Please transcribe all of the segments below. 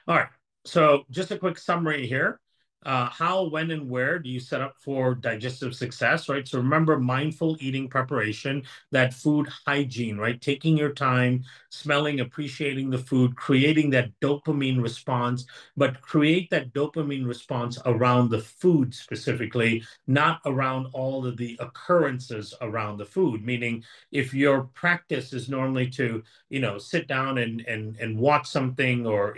All right. So just a quick summary here. How, when, and where do you set up for digestive success, right? So remember mindful eating preparation, that food hygiene, right? Taking your time, smelling, appreciating the food, creating that dopamine response, but create that dopamine response around the food specifically, not around all of the occurrences around the food. Meaning, if your practice is normally to, sit down and watch something or,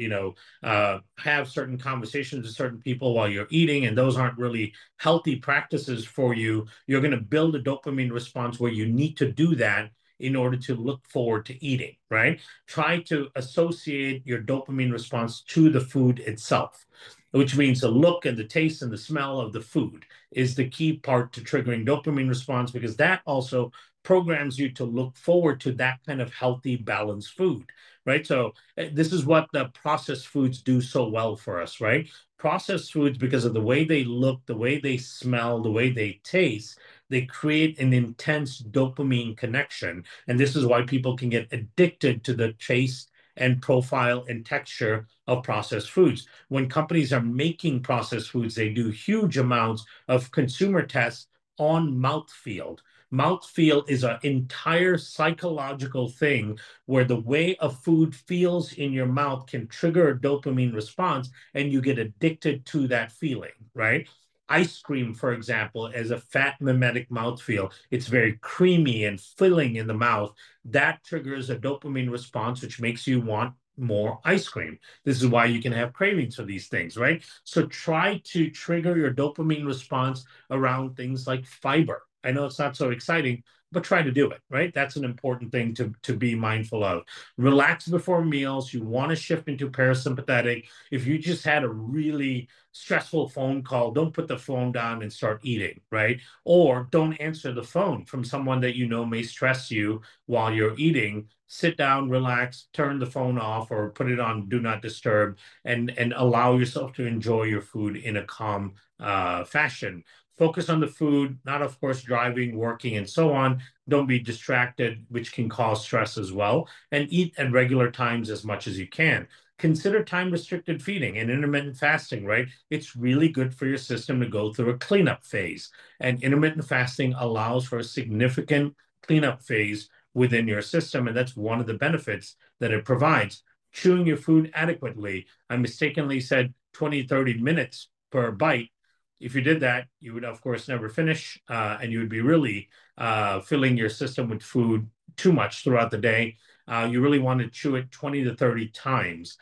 have certain conversations with certain people while you're eating, and those aren't really healthy practices for you, you're going to build a dopamine response where you need to do that in order to look forward to eating, right? Try to associate your dopamine response to the food itself, which means the look and the taste and the smell of the food is the key part to triggering dopamine response because that also programs you to look forward to that kind of healthy, balanced food, right? So this is what the processed foods do so well for us, right? Processed foods, because of the way they look, the way they smell, the way they taste, they create an intense dopamine connection. And this is why people can get addicted to the taste and profile and texture of processed foods. When companies are making processed foods, they do huge amounts of consumer tests on mouthfeel. Mouthfeel is an entire psychological thing where the way a food feels in your mouth can trigger a dopamine response and you get addicted to that feeling, right? Ice cream, for example, is a fat mimetic mouthfeel. It's very creamy and filling in the mouth. That triggers a dopamine response, which makes you want more ice cream. This is why you can have cravings for these things, right? So try to trigger your dopamine response around things like fiber. I know it's not so exciting, but try to do it, right? That's an important thing to be mindful of. Relax before meals. You want to shift into parasympathetic. If you just had a really stressful phone call, don't put the phone down and start eating, right? Or don't answer the phone from someone that you know may stress you while you're eating. Sit down, relax, turn the phone off or put it on do not disturb and allow yourself to enjoy your food in a calm fashion. Focus on the food, not, of course, driving, working, and so on. Don't be distracted, which can cause stress as well. And eat at regular times as much as you can. Consider time restricted feeding and intermittent fasting, right? It's really good for your system to go through a cleanup phase. And intermittent fasting allows for a significant cleanup phase within your system. And that's one of the benefits that it provides. Chewing your food adequately. I mistakenly said 20, 30 minutes per bite. If you did that, you would, of course, never finish, and you would be really filling your system with food too much throughout the day. You really want to chew it 20 to 30 times.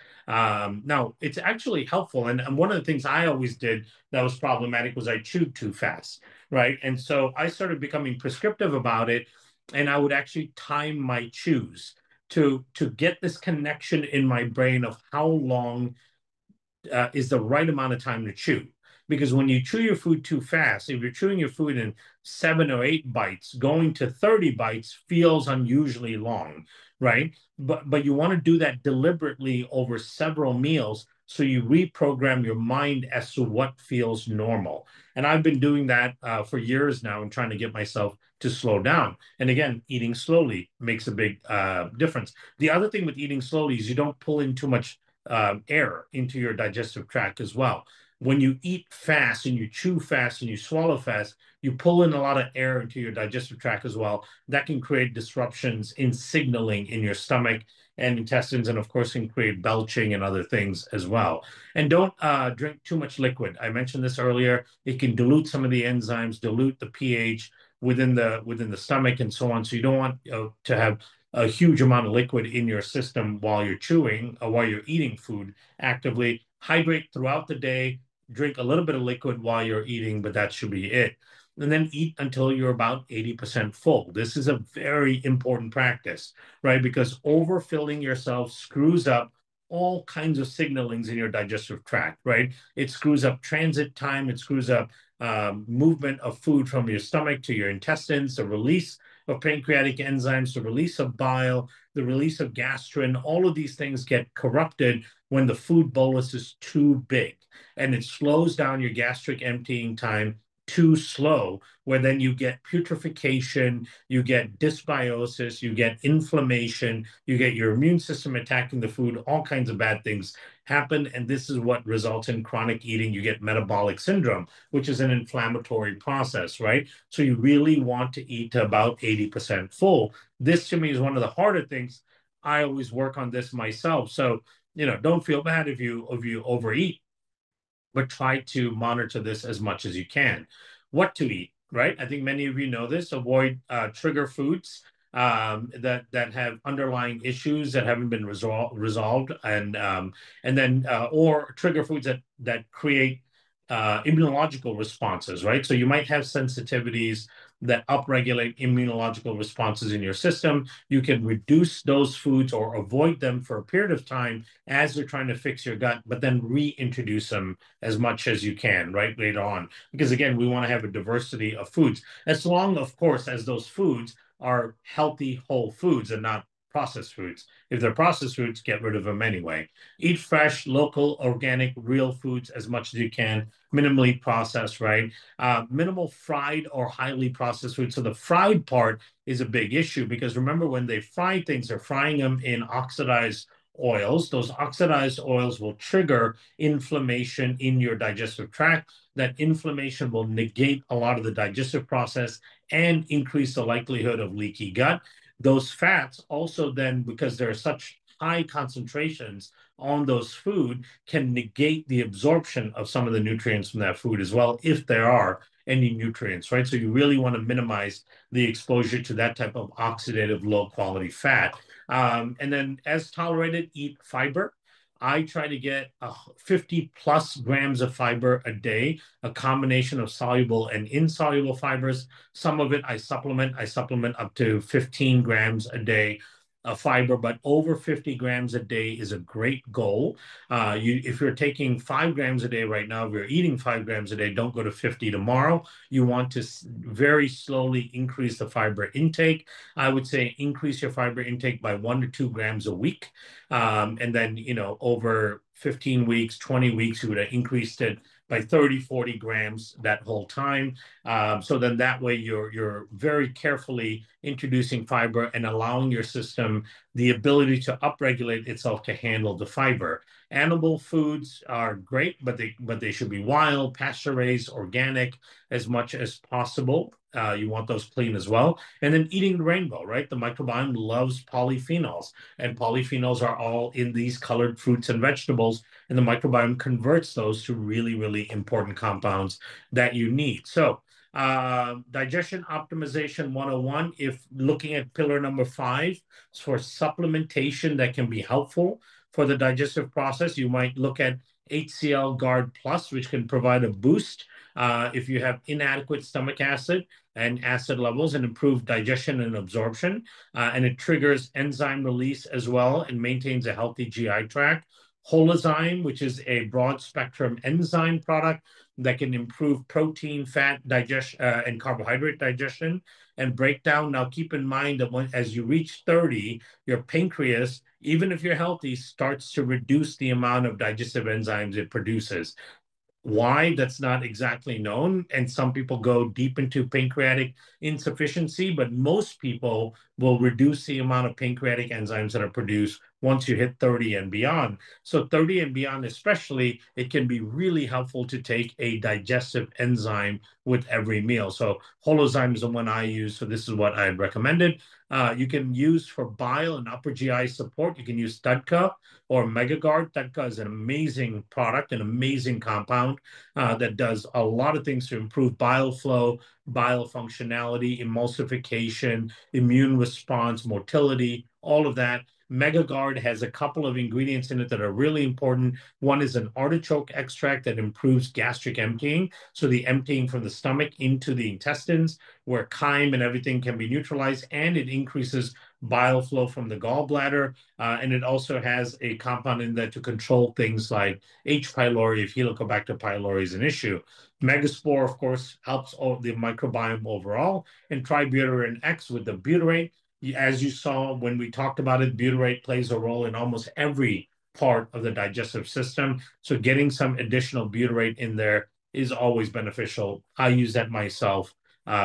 Now, it's actually helpful. And one of the things I always did that was problematic was I chewed too fast, right? And so I started becoming prescriptive about it, and I would actually time my chews to get this connection in my brain of how long is the right amount of time to chew. Because when you chew your food too fast, if you're chewing your food in 7 or 8 bites, going to 30 bites feels unusually long, right? But you want to do that deliberately over several meals so you reprogram your mind as to what feels normal. And I've been doing that for years now and trying to get myself to slow down. And again, eating slowly makes a big difference. The other thing with eating slowly is you don't pull in too much air into your digestive tract as well. When you eat fast and you chew fast and you swallow fast, you pull in a lot of air into your digestive tract as well. That can create disruptions in signaling in your stomach and intestines, and of course, can create belching and other things as well. And don't drink too much liquid. I mentioned this earlier. It can dilute some of the enzymes, dilute the pH within the stomach, and so on. So you don't want to have a huge amount of liquid in your system while you're chewing or while you're eating food actively. Hydrate throughout the day, drink a little bit of liquid while you're eating, but that should be it. And then eat until you're about 80% full. This is a very important practice, right? Because overfilling yourself screws up all kinds of signalings in your digestive tract, right? It screws up transit time, it screws up movement of food from your stomach to your intestines, the release of pancreatic enzymes, the release of bile, the release of gastrin. All of these things get corrupted when the food bolus is too big, and it slows down your gastric emptying time too slow, where then you get putrefaction, you get dysbiosis, you get inflammation, you get your immune system attacking the food, all kinds of bad things happen. And this is what results in chronic eating. You get metabolic syndrome, which is an inflammatory process, right? So you really want to eat to about 80% full. This to me is one of the harder things. I always work on this myself. So, don't feel bad if you overeat, but try to monitor this as much as you can. What to eat, right? I think many of you know this. Avoid trigger foods that have underlying issues that haven't been resolved, and then or trigger foods that create immunological responses, right? So you might have sensitivities that upregulate immunological responses in your system. You can reduce those foods or avoid them for a period of time as you're trying to fix your gut, but then reintroduce them as much as you can, right, later on. Because again, we want to have a diversity of foods, as long, of course, as those foods are healthy, whole foods and not processed foods. If they're processed foods, get rid of them anyway. Eat fresh, local, organic, real foods as much as you can, minimally processed, right? Minimal fried or highly processed food. So the fried part is a big issue because remember, when they fry things, they're frying them in oxidized oils. Those oxidized oils will trigger inflammation in your digestive tract. That inflammation will negate a lot of the digestive process and increase the likelihood of leaky gut. Those fats also then, because there are such high concentrations on those food, can negate the absorption of some of the nutrients from that food as well, if there are any nutrients, right? So you really want to minimize the exposure to that type of oxidative, low quality fat. And then, as tolerated, eat fiber. I try to get 50 plus grams of fiber a day, a combination of soluble and insoluble fibers. Some of it I supplement. I supplement up to 15 grams a day of fiber, but over 50 grams a day is a great goal. If you're taking 5 grams a day right now, if you're eating 5 grams a day, don't go to 50 tomorrow. You want to very slowly increase the fiber intake. I would say increase your fiber intake by 1 to 2 grams a week. And then, over 15 weeks, 20 weeks, you would have increased it by 30, 40 grams that whole time. So then that way you're very carefully introducing fiber and allowing your system the ability to upregulate itself to handle the fiber. Animal foods are great, but they should be wild, pasture raised, organic as much as possible. You want those clean as well. And then eating the rainbow, right? The microbiome loves polyphenols, and polyphenols are all in these colored fruits and vegetables, and the microbiome converts those to really, really important compounds that you need. So, digestion optimization 101, if looking at pillar number 5 for supplementation that can be helpful for the digestive process, you might look at HCl Guard Plus, which can provide a boost if you have inadequate stomach acid and acid levels, and improve digestion and absorption. And it triggers enzyme release as well and maintains a healthy GI tract. Holozyme, which is a broad spectrum enzyme product that can improve protein, fat digestion, and carbohydrate digestion and breakdown. Now, keep in mind that as you reach 30, your pancreas, even if you're healthy, starts to reduce the amount of digestive enzymes it produces. Why? That's not exactly known. And some people go deep into pancreatic insufficiency, but most people will reduce the amount of pancreatic enzymes that are produced once you hit 30 and beyond. So 30 and beyond, especially, it can be really helpful to take a digestive enzyme with every meal. So Holozyme is the one I use. So this is what I recommended. You can use for bile and upper GI support. You can use TUDCA or MegaGuard. TUDCA is an amazing product, an amazing compound that does a lot of things to improve bile flow, bile functionality, emulsification, immune response, motility, all of that. MegaGuard has a couple of ingredients in it that are really important. One is an artichoke extract that improves gastric emptying, so the emptying from the stomach into the intestines, where chyme and everything can be neutralized, and it increases bile flow from the gallbladder. And it also has a compound in there to control things like H. pylori if Helicobacter pylori is an issue. Megaspore, of course, helps the microbiome overall, and Tributylin X with the butyrate. As you saw when we talked about it, butyrate plays a role in almost every part of the digestive system. So getting some additional butyrate in there is always beneficial. I use that myself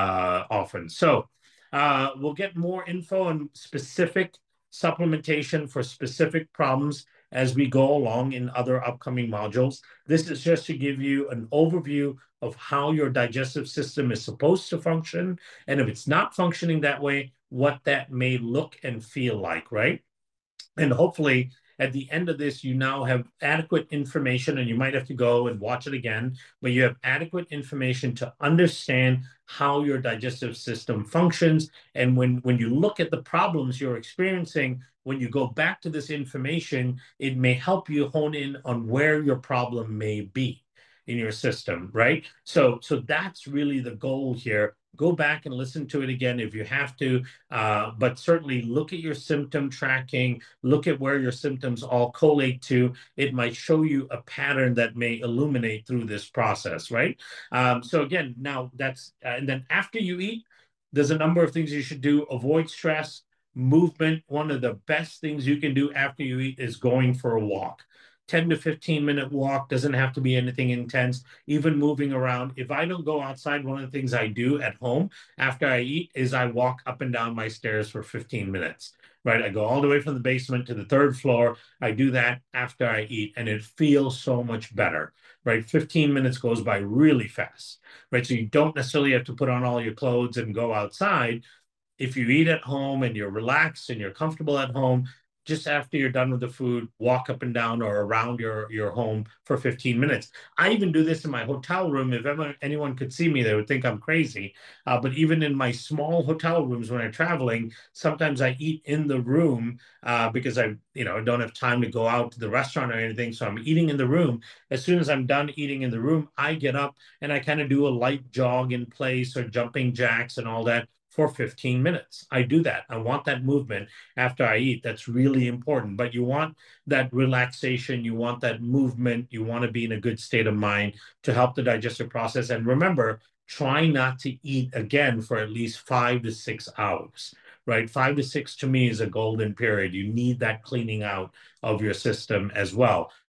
often. So we'll get more info on specific supplementation for specific problems as we go along in other upcoming modules. This is just to give you an overview of how your digestive system is supposed to function. And if it's not functioning that way, what that may look and feel like, right? And hopefully at the end of this, you now have adequate information, and you might have to go and watch it again, but you have adequate information to understand how your digestive system functions. And when you look at the problems you're experiencing, when you go back to this information, it may help you hone in on where your problem may be in your system, right? So that's really the goal here. Go back and listen to it again if you have to, but certainly look at your symptom tracking, look at where your symptoms all collate to. It might show you a pattern that may illuminate through this process, right? So again, now that's, and then after you eat, there's a number of things you should do. Avoid stress, movement. One of the best things you can do after you eat is going for a walk. 10 to 15-minute walk, doesn't have to be anything intense, even moving around. If I don't go outside, one of the things I do at home after I eat is I walk up and down my stairs for 15 minutes, right? I go all the way from the basement to the third floor. I do that after I eat, and it feels so much better, right? 15 minutes goes by really fast, right? So you don't necessarily have to put on all your clothes and go outside. If you eat at home and you're relaxed and you're comfortable at home, just after you're done with the food, walk up and down or around your home for 15 minutes. I even do this in my hotel room. If ever anyone could see me, they would think I'm crazy. But even in my small hotel rooms when I'm traveling, sometimes I eat in the room because I don't have time to go out to the restaurant or anything. So I'm eating in the room. As soon as I'm done eating in the room, I get up and I kind of do a light jog in place or jumping jacks and all that for 15 minutes. I do that. I want that movement after I eat. That's really important. But you want that relaxation, you want that movement, you want to be in a good state of mind to help the digestive process. And remember, try not to eat again for at least 5 to 6 hours, right? 5 to 6 to me is a golden period. You need that cleaning out of your system as well.